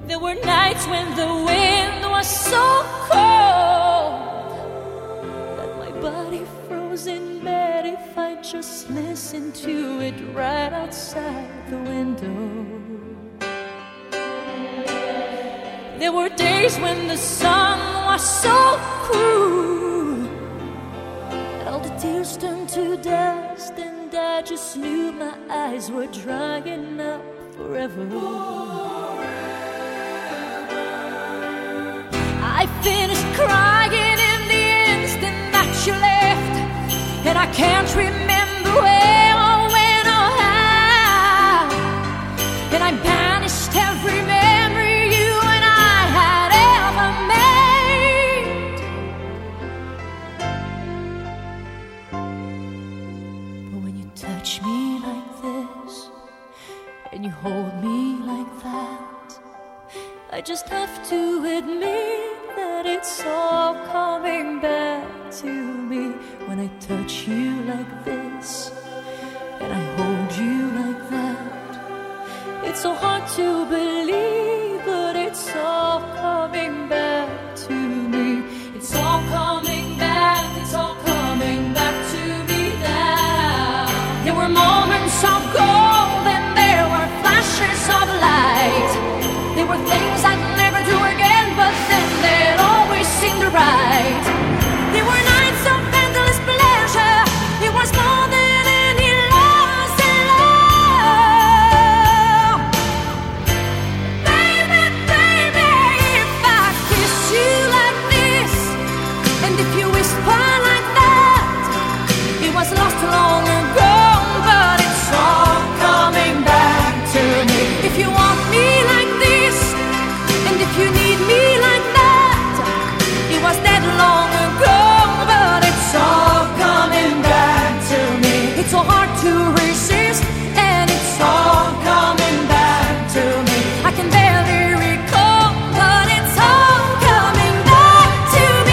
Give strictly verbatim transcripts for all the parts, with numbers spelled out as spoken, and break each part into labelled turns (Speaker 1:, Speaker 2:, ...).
Speaker 1: There were nights when the wind was so cold that my body froze in bed if I just listened to it right outside the window. There were days when the sun was so cruel that all the tears turned to dust, and I just knew my eyes were drying up forever. I finished crying in the instant that you left, and I can't remember where or when or how, and I banished every memory you and I had ever made. But when you touch me like this and you hold me like that, I just have to admit that it's all coming back to me. When I touch you like this and I hold you like that, it's so hard to believe, but it's all coming back to me. It's all coming back, it's all coming back to me now. There were moments of gold and there were flashes of light. There were things I'd never do again, but then they'd always seem right. There were nights of endless pleasure. It was more than any loss in love. Baby, baby, if I kiss you like this, and if you whisper like that, it was lost long ago, but it's all coming back to me. If you want me like this, and if you need me like that, it was dead long ago, but it's all coming back to me. It's so hard to resist, and it's all coming back to me. I can barely recall, but it's all coming back to me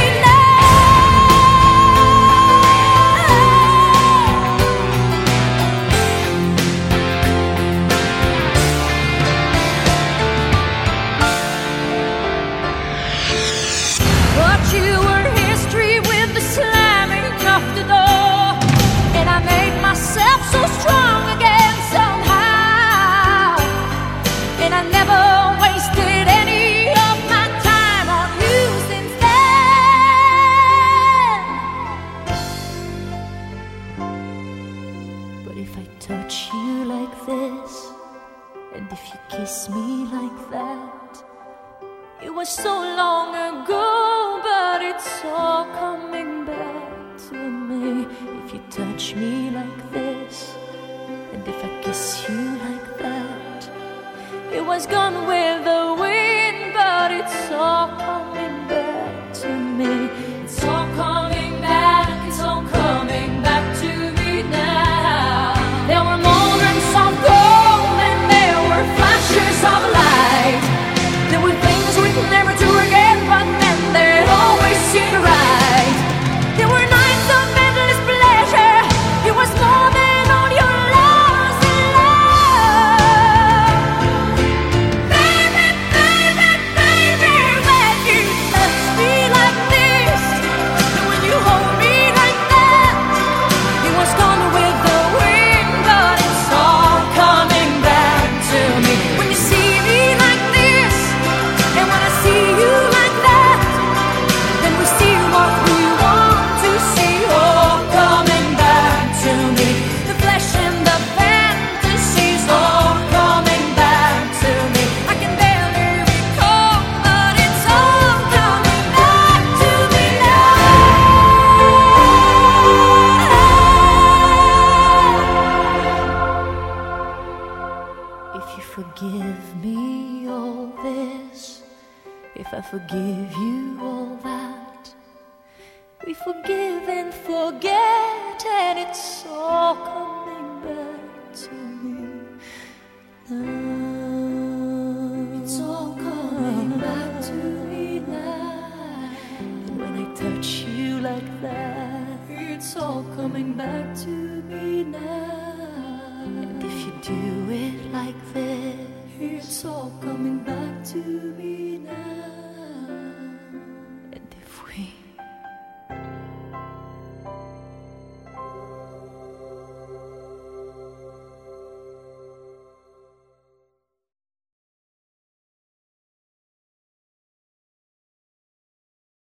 Speaker 1: But you were history with the slamming of the door, and I made myself so strong again somehow, and I never wasted any of my time on you since then. But if I touch you like this, and if you kiss me like that, it was so long ago, but it's all coming back to me. If you touch me like this, and if I kiss you like that, it was gone with the wind, but it's all coming back to me. It's all coming back, it's all coming back to me now. There were moments of gold and there were flashes of light. There were things we'd never do again, but then they'd always seem right. There were nights of endless pleasure. It was more than all your loss in love. Baby, baby, baby, when you touch me like this, and when you hold me like that, it was gone with the wind, but it's all coming back to me. When you see me like this, and when I see you like that, then we see what we want to see, all coming back to me. The flesh and the fantasies, all coming back to me. I can barely recall, but it's all coming back to me now. If you forgive me all this, if I forgive you all that, we forgive and forget, and it's all coming back to me now. It's all coming back to me now. And when I touch you like that, it's all coming back to me now. And if you do it like this, It's all coming back to me now.